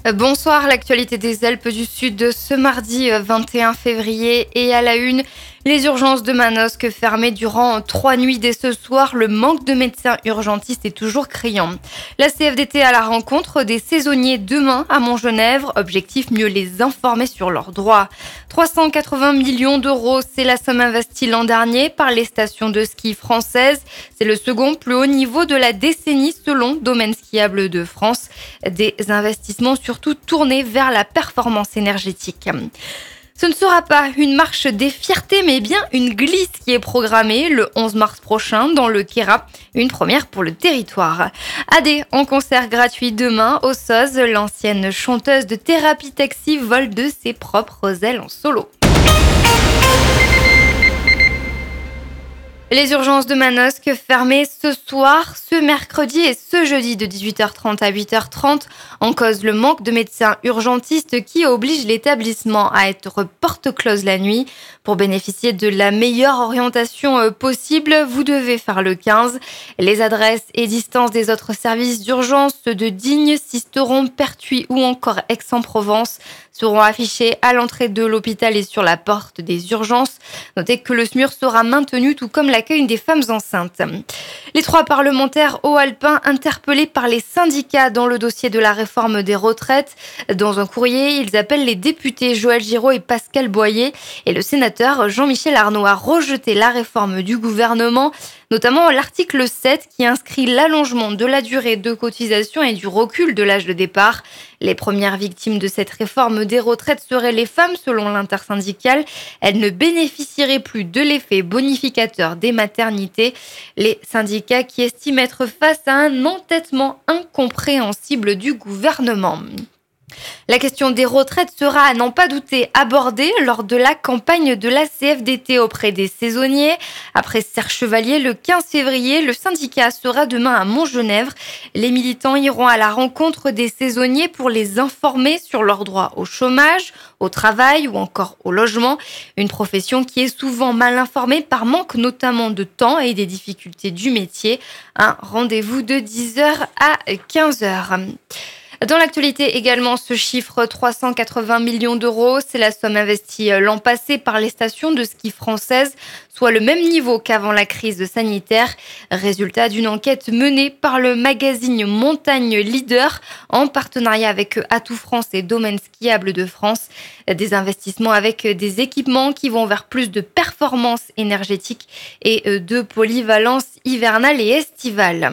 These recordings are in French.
Bonsoir, l'actualité des Alpes du Sud de ce mardi 21 février et à la une, les urgences de Manosque fermées durant 3 nuits dès ce soir. Le manque de médecins urgentistes est toujours criant. La CFDT à la rencontre des saisonniers demain à Montgenèvre. Objectif, mieux les informer sur leurs droits. 380 millions d'euros, c'est la somme investie l'an dernier par les stations de ski françaises. C'est le second plus haut niveau de la décennie selon Domaine skiable de France. Des investissements surtout tournés vers la performance énergétique. Ce ne sera pas une marche des fiertés, mais bien une glisse qui est programmée le 11 mars prochain dans le Queyras. Une première pour le territoire. Adé en concert gratuit demain au SOS. L'ancienne chanteuse de Thérapie Taxi vole de ses propres ailes en solo. Les urgences de Manosque fermées ce soir, ce mercredi et ce jeudi de 18h30 à 8h30. En cause le manque de médecins urgentistes qui oblige l'établissement à être porte close la nuit. Pour bénéficier de la meilleure orientation possible, vous devez faire le 15. Les adresses et distances des autres services d'urgence de Digne, Sisteron, Pertuis ou encore Aix-en-Provence seront affichés à l'entrée de l'hôpital et sur la porte des urgences. Notez que le SMUR sera maintenu tout comme l'accueil des femmes enceintes. Les 3 parlementaires haut-alpins interpellés par les syndicats dans le dossier de la réforme des retraites. Dans un courrier, ils appellent les députés Joël Giraud et Pascal Boyer et le sénateur Jean-Michel Arnaud à rejeter la réforme du gouvernement, notamment l'article 7 qui inscrit l'allongement de la durée de cotisation et du recul de l'âge de départ. Les premières victimes de cette réforme des retraites seraient les femmes selon l'intersyndicale. Elles ne bénéficieraient plus de l'effet bonificateur des maternités. Les syndicats qui estiment être face à un entêtement incompréhensible du gouvernement. La question des retraites sera, à n'en pas douter, abordée lors de la campagne de la CFDT auprès des saisonniers. Après Serre Chevalier, le 15 février, le syndicat sera demain à Montgenèvre. Les militants iront à la rencontre des saisonniers pour les informer sur leurs droits au chômage, au travail ou encore au logement. Une profession qui est souvent mal informée par manque notamment de temps et des difficultés du métier. Un rendez-vous de 10h à 15h. Dans l'actualité également, ce chiffre 380 millions d'euros, c'est la somme investie l'an passé par les stations de ski françaises, soit le même niveau qu'avant la crise sanitaire. Résultat d'une enquête menée par le magazine Montagne Leader en partenariat avec Atout France et Domaine skiable de France. Des investissements avec des équipements qui vont vers plus de performance énergétique et de polyvalence hivernale et estivale.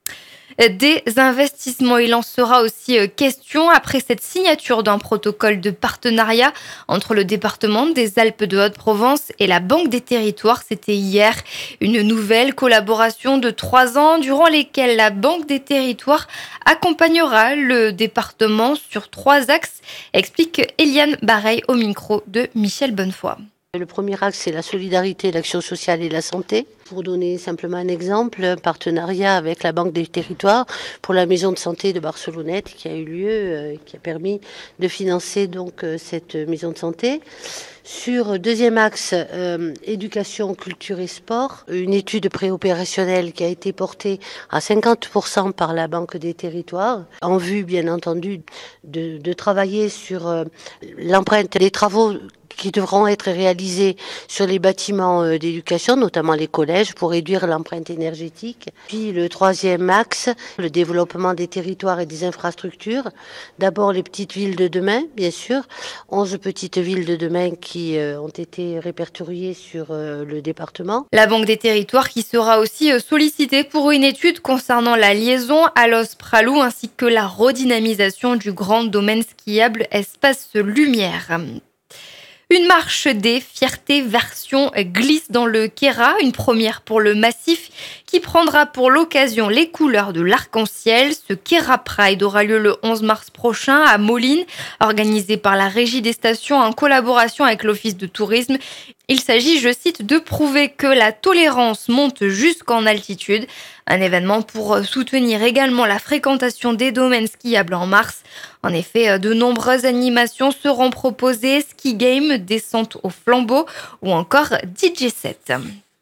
Des investissements. Il en sera aussi question après cette signature d'un protocole de partenariat entre le département des Alpes de Haute-Provence et la Banque des Territoires. C'était hier une nouvelle collaboration de 3 ans durant lesquelles la Banque des Territoires accompagnera le département sur 3 axes, explique Eliane Bareil au micro de Michel Bonnefoy. Le premier axe, c'est la solidarité, l'action sociale et la santé. Pour donner simplement un exemple, un partenariat avec la Banque des Territoires pour la maison de santé de Barcelonnette qui a eu lieu, qui a permis de financer donc cette maison de santé. Sur deuxième axe, éducation, culture et sport, une étude préopérationnelle qui a été portée à 50% par la Banque des Territoires, en vue bien entendu de travailler sur l'empreinte des travaux qui devront être réalisés sur les bâtiments d'éducation, notamment les collèges, pour réduire l'empreinte énergétique. Puis le troisième axe, le développement des territoires et des infrastructures. D'abord les petites villes de demain, bien sûr, 11 petites villes de demain qui ont été répertoriées sur le département. La Banque des Territoires qui sera aussi sollicitée pour une étude concernant la liaison à Los-Pralou ainsi que la redynamisation du grand domaine skiable Espace Lumière. Une marche des fiertés version glisse dans le Queyras, une première pour le massif qui prendra pour l'occasion les couleurs de l'arc-en-ciel. Ce Queyras Pride aura lieu le 11 mars prochain à Moline, organisé par la Régie des stations en collaboration avec l'Office de tourisme. Il s'agit, je cite, de prouver que la tolérance monte jusqu'en altitude. Un événement pour soutenir également la fréquentation des domaines skiables en mars. En effet, de nombreuses animations seront proposées, ski game, descente au flambeau ou encore DJ set.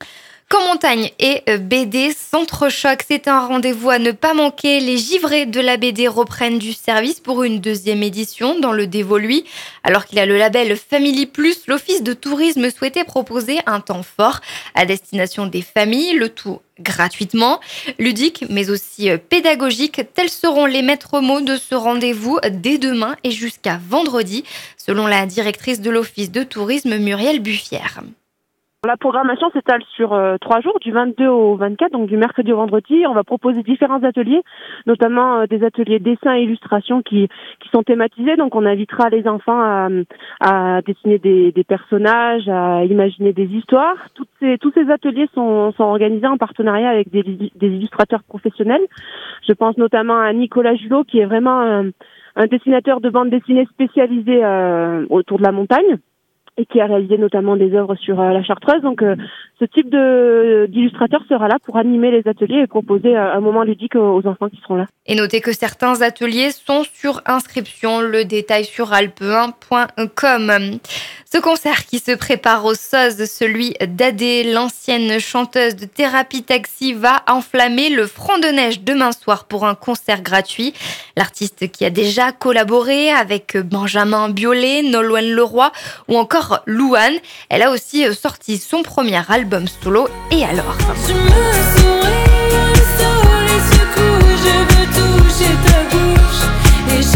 Camp montagne et BD Centre-Choc, c'est un rendez-vous à ne pas manquer. Les givrés de la BD reprennent du service pour une deuxième édition dans le Dévoluy. Alors qu'il a le label Family Plus, l'Office de tourisme souhaitait proposer un temps fort à destination des familles, le tout gratuitement, ludique mais aussi pédagogique. Tels seront les maîtres mots de ce rendez-vous dès demain et jusqu'à vendredi, selon la directrice de l'Office de tourisme Muriel Buffière. La programmation s'étale sur 3 jours, du 22 au 24, donc du mercredi au vendredi. On va proposer différents ateliers, notamment des ateliers dessin et illustration qui sont thématisés. Donc on invitera les enfants à dessiner des personnages, à imaginer des histoires. Tous ces ateliers sont organisés en partenariat avec des illustrateurs professionnels. Je pense notamment à Nicolas Julot, qui est vraiment un dessinateur de bande dessinée spécialisé autour de la montagne, et qui a réalisé notamment des œuvres sur la Chartreuse. Donc ce type d'illustrateur sera là pour animer les ateliers et proposer un moment ludique aux enfants qui seront là. Et notez que certains ateliers sont sur inscription, le détail sur alpe1.com. Ce concert qui se prépare au SOS, celui d'Adé, l'ancienne chanteuse de Thérapie Taxi, va enflammer le Front de Neige demain soir pour un concert gratuit. L'artiste qui a déjà collaboré avec Benjamin Biolay, Nolwenn Leroy ou encore Louane, elle a aussi sorti son premier album solo. Et alors ? Tu me souris sur les secoues, je veux toucher ta bouche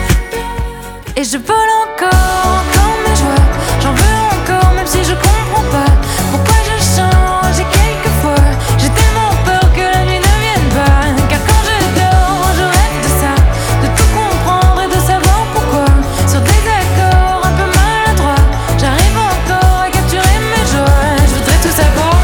et je vole encore mes joies. J'en veux encore même si je comprends pas pourquoi je change et quelquefois j'ai tellement peur que la nuit ne vienne pas. Car quand je dors, je rêve de ça, de tout comprendre et de savoir pourquoi. Sur des accords un peu maladroits, j'arrive encore à capturer mes joies. Je voudrais tout savoir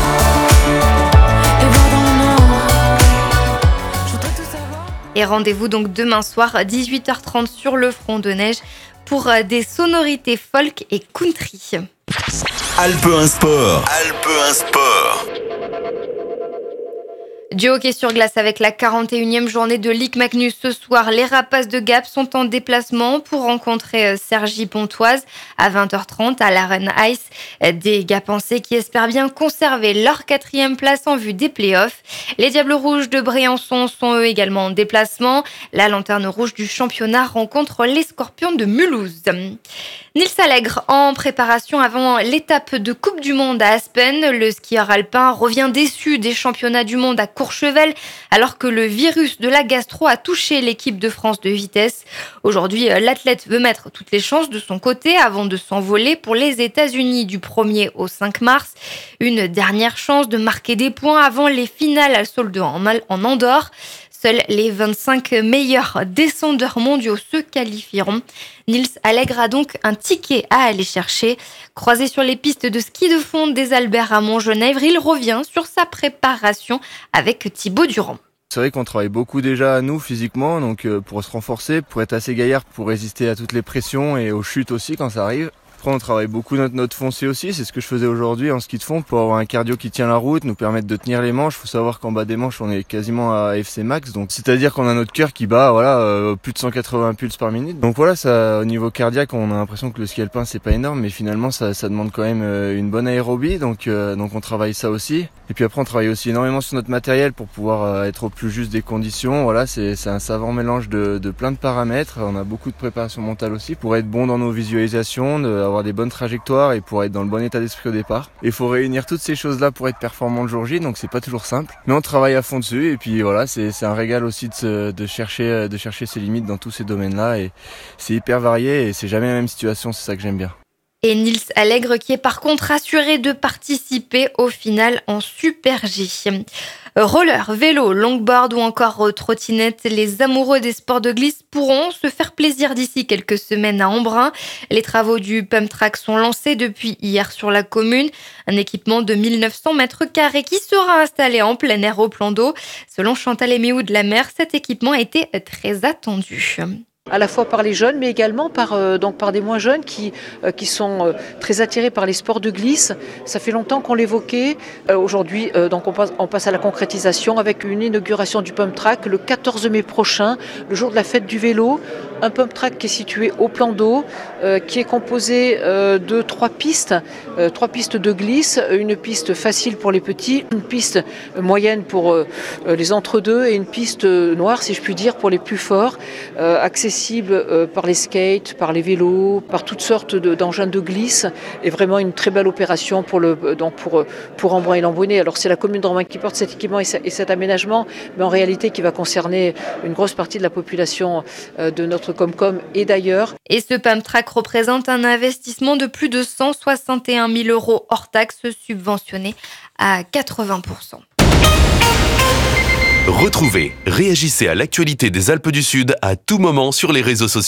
et voir dans le noir. Je voudrais tout savoir. Et rendez-vous donc demain soir à 18h30 sur le Front de Neige pour des sonorités folk et country. Alpe 1 Sport. Alpe 1 Sport. Du hockey sur glace avec la 41e journée de Ligue Magnus ce soir. Les Rapaces de Gap sont en déplacement pour rencontrer Cergy-Pontoise à 20h30 à l'Arena Ice. Des Gapençais qui espèrent bien conserver leur 4e place en vue des playoffs. Les Diables Rouges de Briançon sont eux également en déplacement. La Lanterne Rouge du championnat rencontre les Scorpions de Mulhouse. Nils Allègre en préparation avant l'étape de Coupe du Monde à Aspen. Le skieur alpin revient déçu des championnats du monde à Courchevel alors que le virus de la gastro a touché l'équipe de France de vitesse. Aujourd'hui, l'athlète veut mettre toutes les chances de son côté avant de s'envoler pour les États-Unis du 1er au 5 mars. Une dernière chance de marquer des points avant les finales à Solde en Andorre. Seuls les 25 meilleurs descendeurs mondiaux se qualifieront. Nils Allègre a donc un ticket à aller chercher. Croisé sur les pistes de ski de fond des Alberts à Montgenèvre, il revient sur sa préparation avec Thibaut Durand. C'est vrai qu'on travaille beaucoup déjà à nous physiquement, donc pour se renforcer, pour être assez gaillard, pour résister à toutes les pressions et aux chutes aussi quand ça arrive. Après on travaille beaucoup notre foncier aussi, c'est ce que je faisais aujourd'hui en ski de fond pour avoir un cardio qui tient la route, nous permettre de tenir les manches. Faut savoir qu'en bas des manches on est quasiment à FC max, donc c'est-à-dire qu'on a notre cœur qui bat plus de 180 pulses par minute. Donc voilà, ça au niveau cardiaque on a l'impression que le ski alpin c'est pas énorme, mais finalement ça demande quand même une bonne aérobie, donc on travaille ça aussi. Et puis après on travaille aussi énormément sur notre matériel pour pouvoir être au plus juste des conditions. Voilà, c'est un savant mélange de plein de paramètres. On a beaucoup de préparation mentale aussi pour être bon dans nos visualisations, avoir des bonnes trajectoires et pour être dans le bon état d'esprit au départ. Et il faut réunir toutes ces choses-là pour être performant le jour J, donc c'est pas toujours simple. Mais on travaille à fond dessus et puis voilà, c'est un régal aussi de chercher ses limites dans tous ces domaines-là et c'est hyper varié et c'est jamais la même situation, c'est ça que j'aime bien. Et Nils Allègre qui est par contre assuré de participer au final en Super J. Roller, vélo, longboard ou encore trottinette, les amoureux des sports de glisse pourront se faire plaisir d'ici quelques semaines à Embrun. Les travaux du pump track sont lancés depuis hier sur la commune. Un équipement de 1900 mètres carrés qui sera installé en plein air au plan d'eau. Selon Chantal Éméou de la Mer, cet équipement a été très attendu. À la fois par les jeunes, mais également par des moins jeunes qui sont très attirés par les sports de glisse. Ça fait longtemps qu'on l'évoquait. Aujourd'hui, on passe à la concrétisation avec une inauguration du pump track le 14 mai prochain, le jour de la fête du vélo. un pump track qui est situé au plan d'eau, qui est composé de 3 pistes de glisse, une piste facile pour les petits, une piste moyenne pour les entre-deux et une piste noire, si je puis dire, pour les plus forts, accessible par les skates, par les vélos, par toutes sortes d'engins de glisse, et vraiment une très belle opération pour Embrun et Lambonnet. Alors c'est la commune d'Embrun qui porte cet équipement et cet aménagement, mais en réalité qui va concerner une grosse partie de la population de notre Comcom et d'ailleurs. Et ce pump track représente un investissement de plus de 161 000 € hors taxes subventionnés à 80%. Retrouvez, réagissez à l'actualité des Alpes du Sud à tout moment sur les réseaux sociaux.